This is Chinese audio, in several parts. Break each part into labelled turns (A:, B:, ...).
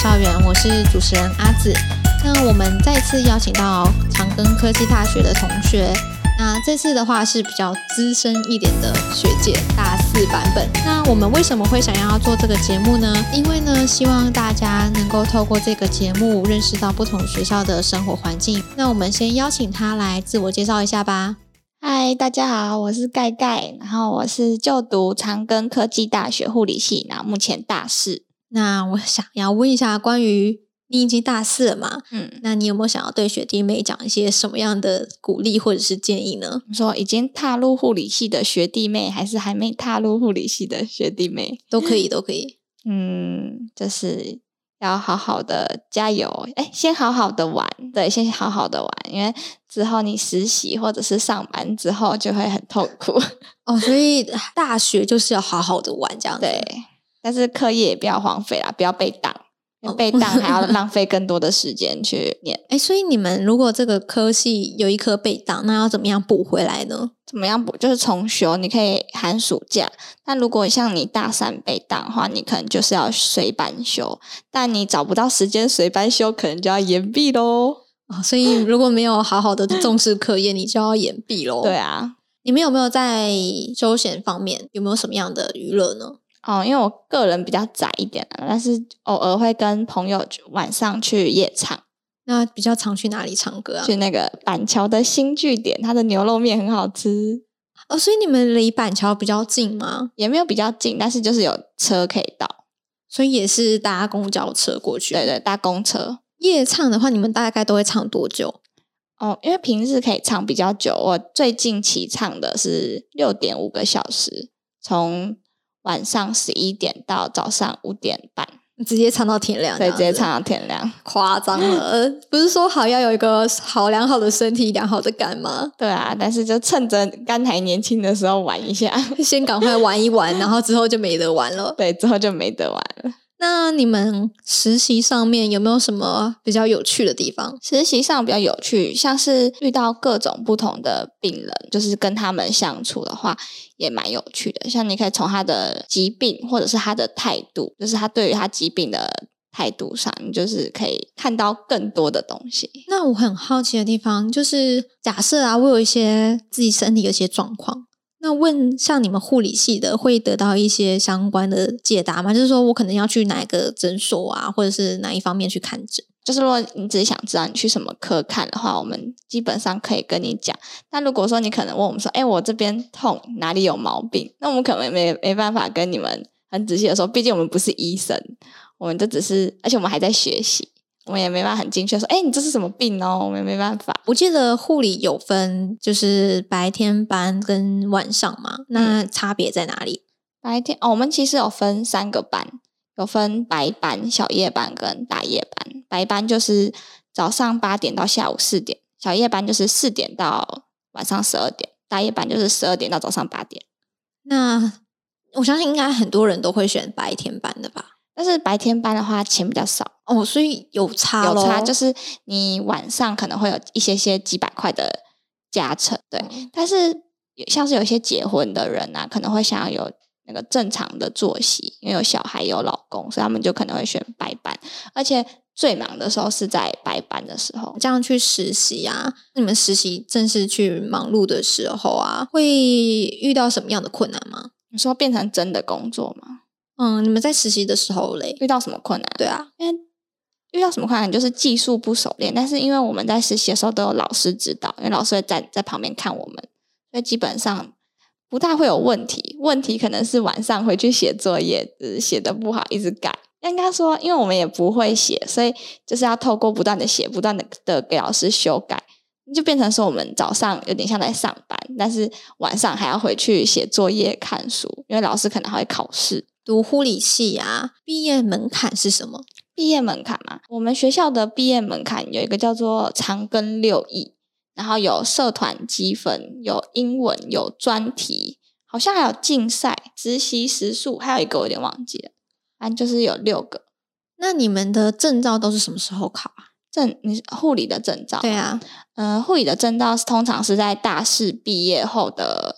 A: 校园，我是主持人阿紫。那我们再次邀请到长庚科技大学的同学，那这次的话是比较资深一点的学姐，大4版本。那我们为什么会想要做这个节目呢？因为呢，希望大家能够透过这个节目认识到不同学校的生活环境。那我们先邀请她来自我介绍一下吧。
B: 嗨，大家好，我是盖盖，然后我是就读长庚科技大学护理系，然后目前大4。
A: 那我想要问一下，关于你已经大4了嘛？那你有没有想要对学弟妹讲一些什么样的鼓励或者是建议呢？
B: 你说已经踏入护理系的学弟妹，还是还没踏入护理系的学弟妹？
A: 都可以，都可以。
B: 就是要好好的加油，先好好的玩，对，先好好的玩，因为之后你实习或者是上班之后就会很痛苦
A: 哦，所以大学就是要好好的玩这样子。
B: 对，但是课业也不要荒废啦，不要被当，被当还要浪费更多的时间去念。
A: 所以你们如果这个科系有一科被当，那要怎么样补回来呢？
B: 怎么样补？就是重修，你可以寒暑假。但如果像你大3被当的话，你可能就是要随班修，但你找不到时间随班修，可能就要延毕咯。
A: 所以如果没有好好的重视课业，你就要延毕咯。
B: 对啊。
A: 你们有没有在休闲方面有没有什么样的娱乐呢？
B: 因为我个人比较宅一点但是偶尔会跟朋友晚上去夜唱。
A: 那比较常去哪里唱歌啊？
B: 去那个板桥的新据点，它的牛肉面很好吃。
A: 所以你们离板桥比较近吗？
B: 也没有比较近，但是就是有车可以到，
A: 所以也是搭公交车过去。
B: 对对，搭公车。
A: 夜唱的话，你们大概都会唱多久？
B: 因为平日可以唱比较久，我最近期唱的是6.5个小时，从晚上11点到早上5点半，
A: 直接唱到天亮。
B: 对，直接唱到天亮。
A: 夸张了不是说好要有一个良好的身体良好的肝吗？
B: 对啊，但是就趁着肝还年轻的时候玩一下
A: 先赶快玩一玩然后之后就没得玩了。
B: 对，之后就没得玩了。
A: 那你们实习上面有没有什么比较有趣的地方？
B: 实习上比较有趣，像是遇到各种不同的病人，就是跟他们相处的话也蛮有趣的。像你可以从他的疾病或者是他的态度，就是他对于他疾病的态度上，你就是可以看到更多的东西。
A: 那我很好奇的地方就是假设我有一些自己身体有些状况，那问像你们护理系的会得到一些相关的解答吗？就是说我可能要去哪一个诊所啊，或者是哪一方面去看诊？
B: 就是如果你只是想知道你去什么科看的话，我们基本上可以跟你讲。但如果说你可能问我们说我这边痛哪里有毛病，那我们可能没办法跟你们很仔细的说，毕竟我们不是医生，我们就只是，而且我们还在学习，我们也没办法很精确说你这是什么病哦，我们没办法。
A: 我记得护理有分就是白天班跟晚上嘛，那差别在哪里？
B: 白天我们其实有分3个班，有分白班、小夜班跟大夜班。白班就是早上8点到下午4点，小夜班就是4点到晚上12点，大夜班就是12点到早上8点。
A: 那我相信应该很多人都会选白天班的吧？
B: 但是白天班的话钱比较少
A: 所以有差咯。
B: 有差，就是你晚上可能会有一些几百块的加成，对。但是像是有一些结婚的人可能会想要有那个正常的作息，因为有小孩有老公，所以他们就可能会选白班，而且最忙的时候是在白班的时候。
A: 这样去实习你们实习正式去忙碌的时候会遇到什么样的困难吗？
B: 你说变成真的工作吗？
A: 你们在实习的时候嘞，
B: 遇到什么困难？
A: 对啊，
B: 因为遇到什么困难就是技术不熟练，但是因为我们在实习的时候都有老师指导，因为老师会在旁边看我们，所以基本上不太会有问题。问题可能是晚上回去写作业，写的不好一直改。应该说因为我们也不会写，所以就是要透过不断的写，不断的给老师修改，就变成说我们早上有点像在上班，但是晚上还要回去写作业看书，因为老师可能还会考试。
A: 读护理系毕业门槛是什么？
B: 毕业门槛嘛，我们学校的毕业门槛有一个叫做长庚6艺，然后有社团积分，有英文，有专题，好像还有竞赛、实习时数，还有一个我有点忘记了，反正就是有6个。
A: 那你们的证照都是什么时候考
B: 你护理的证照？
A: 对啊。
B: 护理的证照通常是在大4毕业后的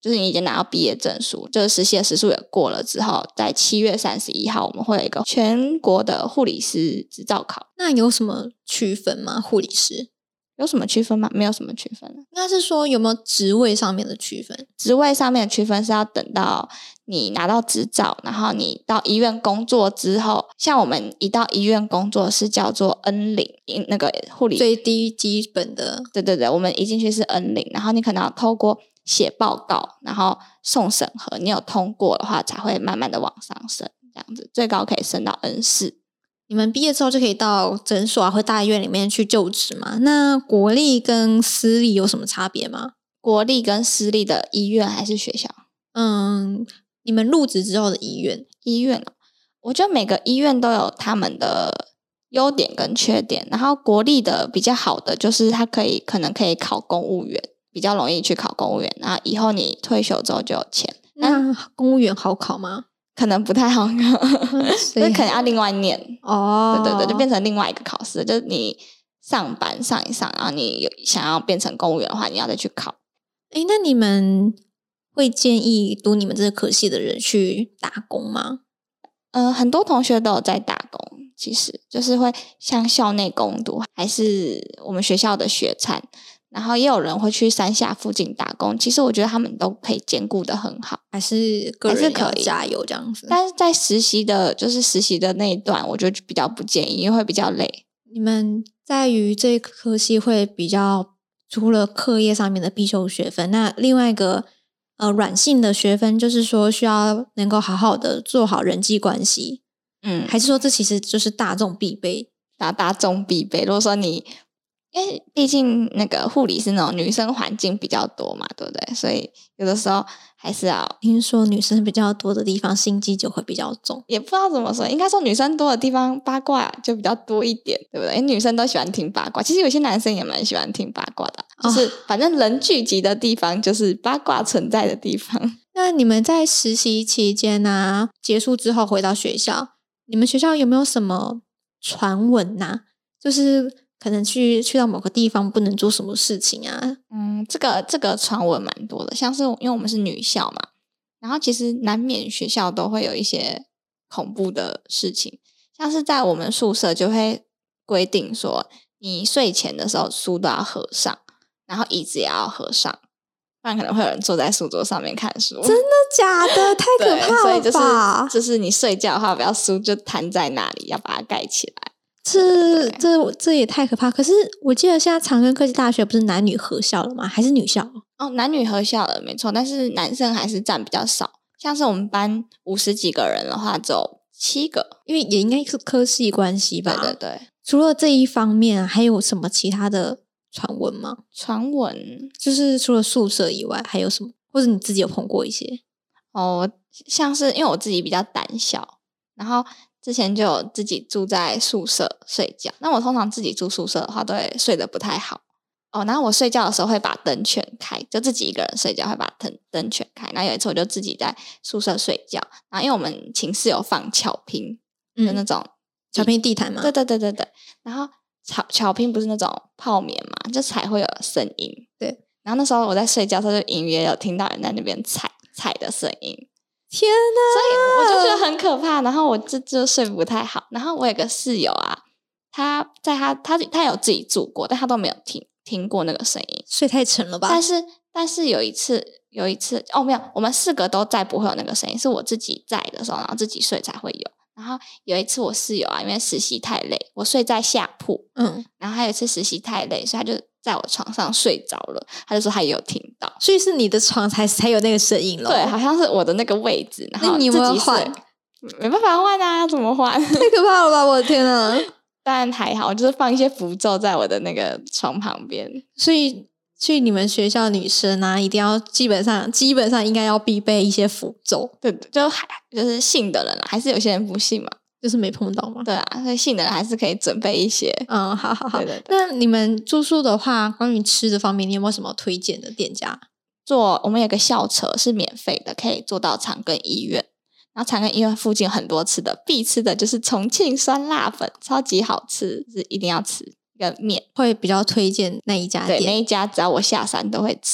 B: 就是你已经拿到毕业证书，就是实习的时数也过了之后，在7月31号我们会有一个全国的护理师执照考。
A: 那有什么区分吗？护理师
B: 有什么区分吗？没有什么区分。
A: 应该是说有没有职位上面的区分？
B: 职位上面的区分是要等到你拿到执照，然后你到医院工作之后，像我们一到医院工作是叫做 N0，那个护理
A: 最低基本的。
B: 对，我们一进去是 N0，然后你可能要透过写报告，然后送审核，你有通过的话才会慢慢的往上升，这样子最高可以升到 N4。
A: 你们毕业之后就可以到诊所或大医院里面去就职嘛？那国立跟私立有什么差别吗？
B: 国立跟私立的医院还是学校？
A: 你们入职之后的医院
B: 我觉得每个医院都有他们的优点跟缺点，然后国立的比较好的就是它可能可以考公务员，比较容易去考公务员，然后以后你退休之后就有钱。
A: 那公务员好考吗？
B: 可能不太好考，所以可能要另外念。对，就变成另外一个考试，就是你上班上一上，然后你想要变成公务员的话，你要再去考。
A: 那你们会建议读你们这个科系的人去打工吗？
B: 很多同学都有在打工，其实就是会像校内工读，还是我们学校的学餐，然后也有人会去山下附近打工。其实我觉得他们都可以兼顾得很好，
A: 还是个人要加油这样子。
B: 但是在实习的那一段，我就比较不建议，因为会比较累。
A: 你们在于这个科系会比较除了课业上面的必修学分，那另外一个软性的学分就是说需要能够好好的做好人际关系。还是说这其实就是大众必备？
B: 大众必备。如果说你因为毕竟那个护理是那种女生环境比较多嘛，对不对？所以有的时候还是要
A: 听说女生比较多的地方心机就会比较重，
B: 也不知道怎么说，应该说女生多的地方八卦就比较多一点，对不对？因为女生都喜欢听八卦，其实有些男生也蛮喜欢听八卦的，就是反正人聚集的地方就是八卦存在的地方。
A: 那你们在实习期间啊，结束之后回到学校，你们学校有没有什么传闻啊？就是可能去到某个地方不能做什么事情啊？
B: 这个传闻蛮多的，像是因为我们是女校嘛，然后其实难免学校都会有一些恐怖的事情，像是在我们宿舍就会规定说，你睡前的时候书都要合上，然后椅子也要合上，不然可能会有人坐在书桌上面看书。
A: 真的假的？太可怕了吧！
B: 所以就是你睡觉的话，不要书就摊在那里，要把它盖起来。
A: 这也太可怕！可是我记得现在长庚科技大学不是男女合校了吗？还是女校？
B: 男女合校了，没错，但是男生还是占比较少。像是我们班50几个人的话，只有7个，
A: 因为也应该是科系关系吧？
B: 对。
A: 除了这一方面，还有什么其他的传闻吗？
B: 传闻
A: 就是除了宿舍以外，还有什么？或者你自己有碰过一些？
B: 像是因为我自己比较胆小，然后之前就有自己住在宿舍睡觉。那我通常自己住宿舍的话，都会睡得不太好。然后我睡觉的时候会把灯全开，就自己一个人睡觉会把灯全开。然后有一次我就自己在宿舍睡觉，然后因为我们寝室有放巧拼，就那种
A: 巧拼地毯嘛。
B: 对。然后巧拼不是那种泡棉嘛，就才会有声音。
A: 对。
B: 然后那时候我在睡觉的时候，就隐约有听到人在那边踩的声音。
A: 天哪！
B: 所以我就觉得很可怕，然后我就睡不太好。然后我有个室友啊，他有自己住过，但他都没有听过那个声音，
A: 睡太沉了吧？
B: 但是有一次没有，我们4个都在不会有那个声音，是我自己在的时候，然后自己睡才会有。然后有一次我室友啊，因为实习太累，我睡在下铺，然后他有一次实习太累，所以他就在我床上睡着了，他就说他也有听到，
A: 所以是你的床才有那个声音咯？
B: 对，好像是我的那个位置，然后
A: 那你有没有换？
B: 没办法换啊，要怎么换？
A: 太可怕了吧！我的天啊！
B: 但还好，就是放一些符咒在我的那个床旁边。
A: 所以去你们学校女生啊，一定要基本上应该要必备一些符咒。
B: 对，就是信的人啦，还是有些人不信嘛，
A: 就是没碰到嘛。
B: 对啊，所以信的人还是可以准备一些。
A: 好。
B: 对。
A: 那你们住宿的话，关于吃的方面，你有没有什么推荐的店家？
B: 我们有个校车是免费的，可以坐到长庚医院。然后长庚医院附近很多吃的，必吃的就是重庆酸辣粉，超级好吃，是一定要吃。一个面
A: 会比较推荐那一家店，
B: 对，那一家只要我下山都会吃。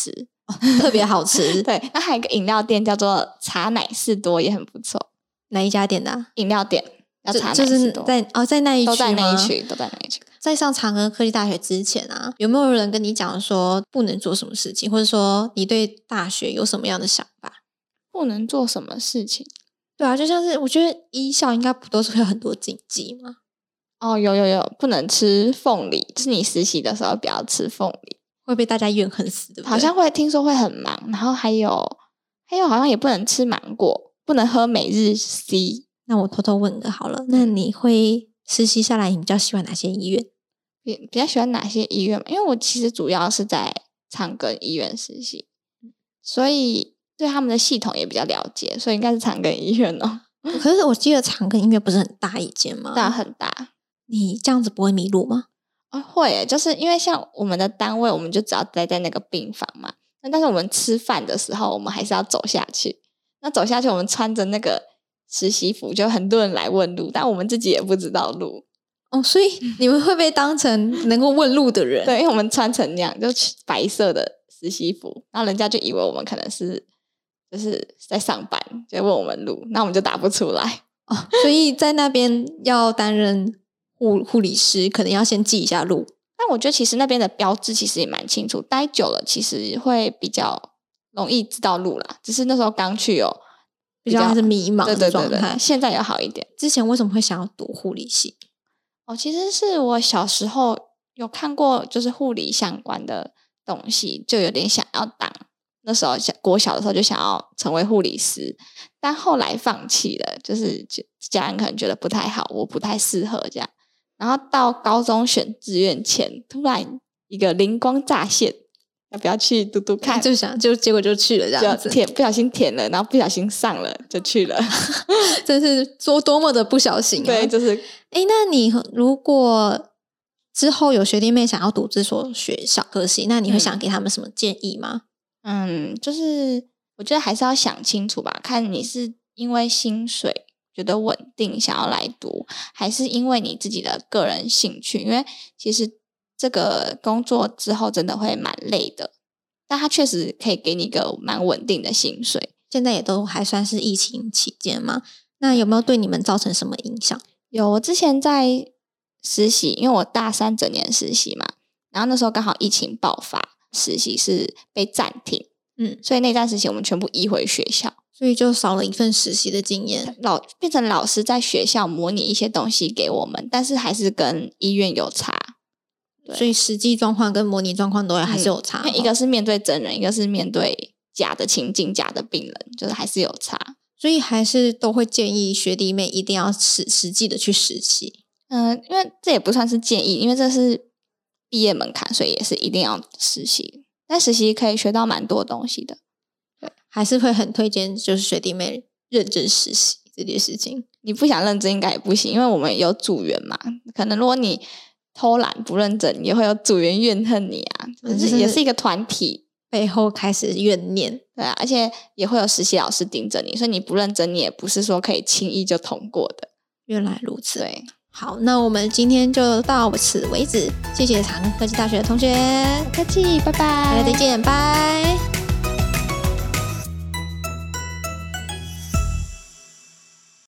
A: 特别好吃。
B: 对，那还有一个饮料店叫做茶奶士多，也很不错。
A: 哪一家店的啊？
B: 饮料店叫茶奶
A: 就
B: 士多，
A: 是在那一区吗？
B: 都在那一区，都在那一区。
A: 在上长庚科技大学之前啊，有没有人跟你讲说不能做什么事情，或者说你对大学有什么样的想法？
B: 不能做什么事情？
A: 对啊，就像是我觉得医校应该不都是会有很多禁忌吗？
B: 哦，有，不能吃凤梨，就是你实习的时候不要吃凤梨，
A: 会被大家怨恨死，对不对？
B: 好像会听说会很忙，然后还有好像也不能吃芒果，不能喝每日 C。
A: 那我偷偷问个好了，那你会实习下来，你比较喜欢哪些医院？
B: 比较喜欢哪些医院嘛？因为我其实主要是在长庚医院实习，所以对他们的系统也比较了解，所以应该是长庚医院哦。
A: 可是我记得长庚医院不是很大一间吗？
B: 对啊，很大。
A: 你这样子不会迷路吗？
B: 会耶，就是因为像我们的单位，我们就只要待在那个病房嘛。那但是我们吃饭的时候，我们还是要走下去。那走下去，我们穿着那个实习服，就很多人来问路，但我们自己也不知道路。
A: 哦，所以你们会被当成能够问路的人？
B: 对，因为我们穿成那样，就白色的实习服，然后人家就以为我们可能是就是在上班，就问我们路，那我们就答不出来。
A: 哦，所以在那边要担任护理师，可能要先记一下路。
B: 但我觉得其实那边的标志其实也蛮清楚，待久了其实会比较容易知道路啦。只是那时候刚去
A: 比较还是迷茫的状态。
B: 对，现在有好一点。
A: 之前为什么会想要读护理系？
B: 其实是我小时候有看过就是护理相关的东西，就有点想要当。那时候国小的时候就想要成为护理师，但后来放弃了，就是家人可能觉得不太好，我不太适合这样。然后到高中选志愿前，突然一个灵光乍现，要不要去读读看？
A: 结果就去了，这样子，
B: 不小心填了，然后不小心上了，就去了。
A: 真是多么的不小心啊！
B: 对，就是
A: 那你如果之后有学弟妹想要读这所学校科系，那你会想给他们什么建议吗？
B: 就是我觉得还是要想清楚吧，看你是因为薪水觉得稳定想要来读，还是因为你自己的个人兴趣。因为其实这个工作之后真的会蛮累的，但它确实可以给你一个蛮稳定的薪水。
A: 现在也都还算是疫情期间嘛，那有没有对你们造成什么影响？
B: 有，我之前在实习，因为我大3整年实习嘛，然后那时候刚好疫情爆发，实习是被暂停，所以那段时期我们全部移回学校，
A: 所以就少了一份实习的经验，
B: 变成老师在学校模拟一些东西给我们，但是还是跟医院有差。
A: 所以实际状况跟模拟状况都还是有差，
B: 因为一个是面对真人，一个是面对假的情境、假的病人，就是还是有差。
A: 所以还是都会建议学弟妹一定要实际的去实习。
B: 因为这也不算是建议，因为这是毕业门槛，所以也是一定要实习。但实习可以学到蛮多东西的，
A: 对，还是会很推荐就是学弟妹认真实习这件事情。
B: 你不想认真应该也不行，因为我们有组员嘛，可能如果你偷懒不认真，也会有组员怨恨你啊，也是一个团体。
A: 背后开始怨念，
B: 对啊，而且也会有实习老师盯着你，所以你不认真，你也不是说可以轻易就通过的。
A: 原来如此，
B: 对。
A: 好，那我们今天就到此为止，谢谢长庚科技大学的同学，
B: 不客气，拜拜，
A: 大家再见，拜。